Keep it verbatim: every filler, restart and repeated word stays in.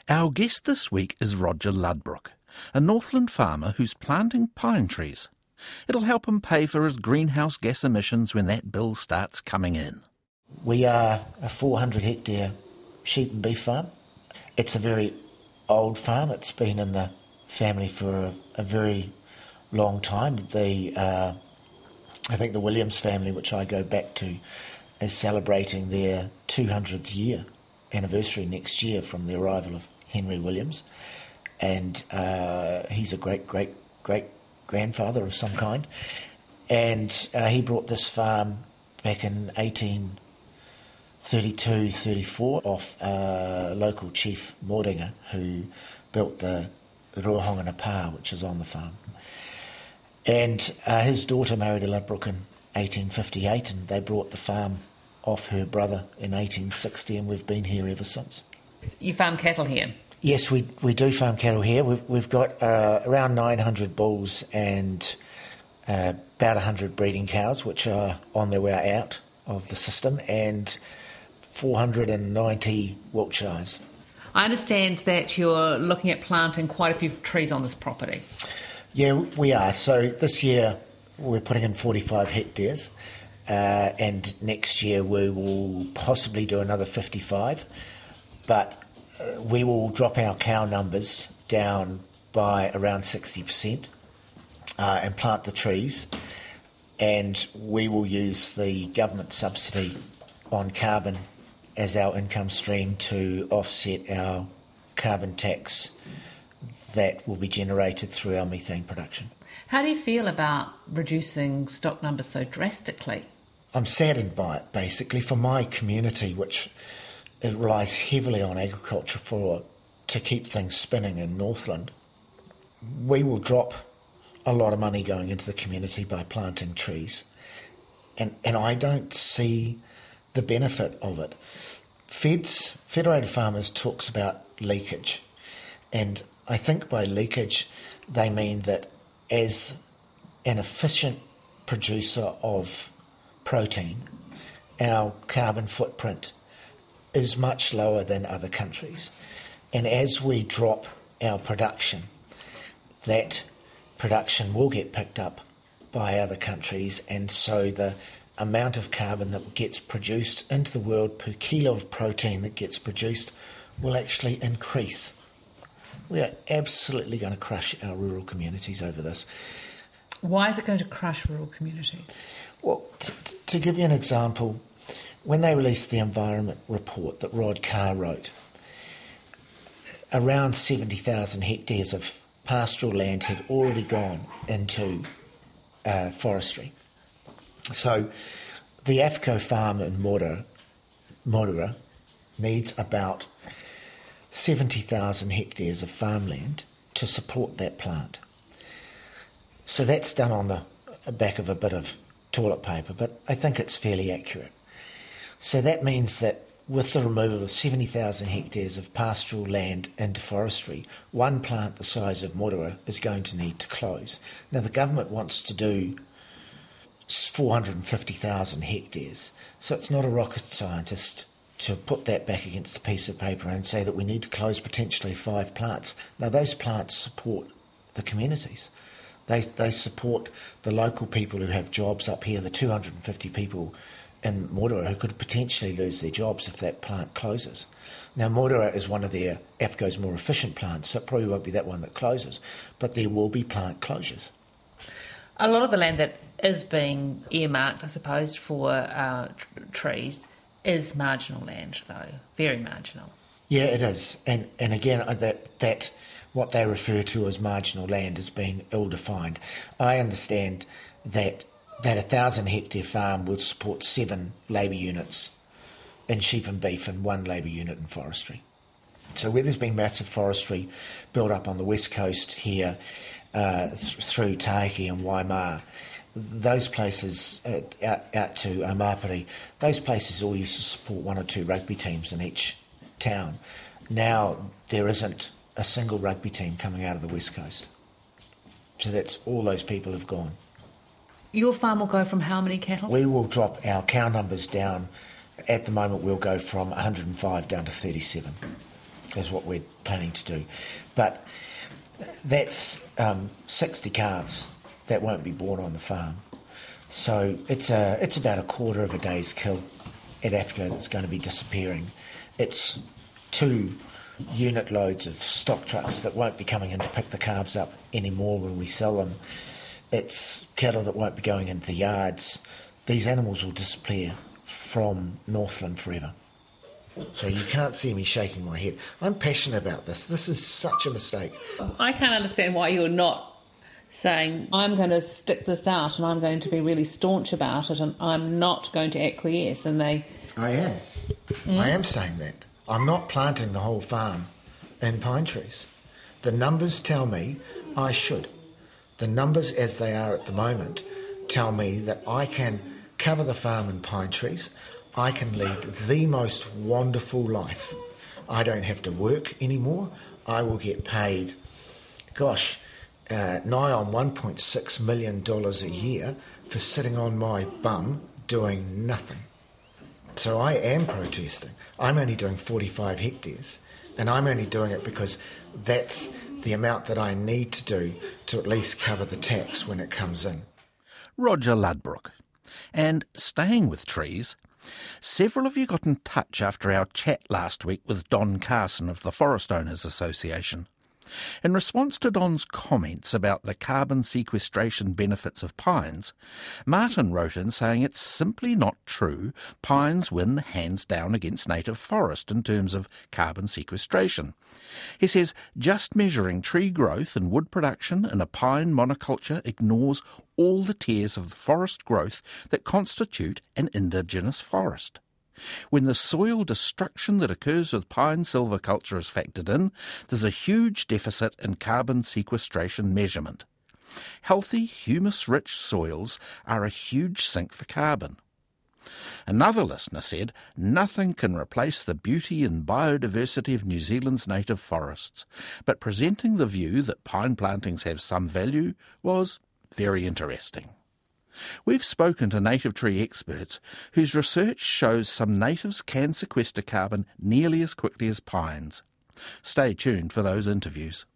Our guest this week is Roger Ludbrook, a Northland farmer who's planting pine trees. It'll help him pay for his greenhouse gas emissions when that bill starts coming in. We are a four hundred hectare sheep and beef farm. It's a very old farm. It's been in the family for a, a very long time. The uh, I think the Williams family, which I go back to, is celebrating their two hundredth year anniversary next year from the arrival of Henry Williams. And uh, he's a great, great, great grandfather of some kind. And uh, he brought this farm back in eighteen thirty-two thirty-four off uh, local chief Mordinga, who built the, the Ruahongana Pa, which is on the farm. And uh, his daughter married a Ludbrook in eighteen fifty-eight, and they brought the farm off her brother in eighteen sixty, and we've been here ever since. You farm cattle here? Yes, we we do farm cattle here. We've, we've got uh, around nine hundred bulls and uh, about one hundred breeding cows, which are on their way out of the system, and four hundred ninety Wiltshires. I understand that you're looking at planting quite a few trees on this property. Yeah, we are. So this year we're putting in forty-five hectares, uh, and next year we will possibly do another fifty-five, but uh, we will drop our cow numbers down by around sixty percent uh, and plant the trees, and we will use the government subsidy on carbon as our income stream to offset our carbon tax that will be generated through our methane production. How do you feel about reducing stock numbers so drastically? I'm saddened by it, basically. For my community, which it relies heavily on agriculture for to keep things spinning in Northland, we will drop a lot of money going into the community by planting trees. And, and I don't see the benefit of it. Feds, Federated Farmers talks about leakage, and I think by leakage they mean that as an efficient producer of protein, our carbon footprint is much lower than other countries. And as we drop our production, that production will get picked up by other countries, and so the amount of carbon that gets produced into the world per kilo of protein that gets produced will actually increase. We are absolutely going to crush our rural communities over this. Why is it going to crush rural communities? Well, t- t- to give you an example, when they released the environment report that Rod Carr wrote, around seventy thousand hectares of pastoral land had already gone into uh, forestry. So the AFCO farm in Mordora, Mordora needs about seventy thousand hectares of farmland to support that plant. So that's done on the back of a bit of toilet paper, but I think it's fairly accurate. So that means that with the removal of seventy thousand hectares of pastoral land into forestry, one plant the size of Mordora is going to need to close. Now the government wants to do four hundred fifty thousand hectares, so it's not a rocket scientist to put that back against a piece of paper and say that we need to close potentially five plants. Now, those plants support the communities. They they support the local people who have jobs up here, the two hundred fifty people in Mordora who could potentially lose their jobs if that plant closes. Now, Mordora is one of their AFCO's more efficient plants, so it probably won't be that one that closes, but there will be plant closures. A lot of the land that is being earmarked, I suppose, for uh, tr- trees is marginal land, though, very marginal. Yeah, it is. And and again, that that what they refer to as marginal land has been ill-defined. I understand that that a thousand hectare farm would support seven labour units in sheep and beef and one labour unit in forestry. So where there's been massive forestry built up on the west coast here uh, th- through Taiki and Waimā, those places uh, out, out to Amapiri, those places all used to support one or two rugby teams in each town. Now there isn't a single rugby team coming out of the west coast. So that's all those people have gone. Your farm will go from how many cattle? We will drop our cow numbers down. At the moment we'll go from one hundred five down to thirty-seven is what we're planning to do. But that's um, sixty calves that won't be born on the farm. So it's a, it's about a quarter of a day's kill at AFCO that's going to be disappearing. It's two unit loads of stock trucks that won't be coming in to pick the calves up anymore when we sell them. It's cattle that won't be going into the yards. These animals will disappear from Northland forever. So you can't see me shaking my head. I'm passionate about this. This is such a mistake. I can't understand why you're not saying, I'm going to stick this out and I'm going to be really staunch about it and I'm not going to acquiesce. And they... I am. Mm. I am saying that. I'm not planting the whole farm in pine trees. The numbers tell me I should. The numbers as they are at the moment tell me that I can cover the farm in pine trees. I can lead the most wonderful life. I don't have to work anymore. I will get paid, gosh, uh, nigh on one point six million dollars a year for sitting on my bum doing nothing. So I am protesting. I'm only doing forty-five hectares, and I'm only doing it because that's the amount that I need to do to at least cover the tax when it comes in. Roger Ludbrook. And staying with trees, several of you got in touch after our chat last week with Don Carson of the Forest Owners Association. In response to Don's comments about the carbon sequestration benefits of pines, Martin wrote in saying it's simply not true pines win hands down against native forest in terms of carbon sequestration. He says just measuring tree growth and wood production in a pine monoculture ignores all the tiers of the forest growth that constitute an indigenous forest. When the soil destruction that occurs with pine silviculture is factored in, there's a huge deficit in carbon sequestration measurement. Healthy, humus-rich soils are a huge sink for carbon. Another listener said, nothing can replace the beauty and biodiversity of New Zealand's native forests, but presenting the view that pine plantings have some value was very interesting. We've spoken to native tree experts whose research shows some natives can sequester carbon nearly as quickly as pines. Stay tuned for those interviews.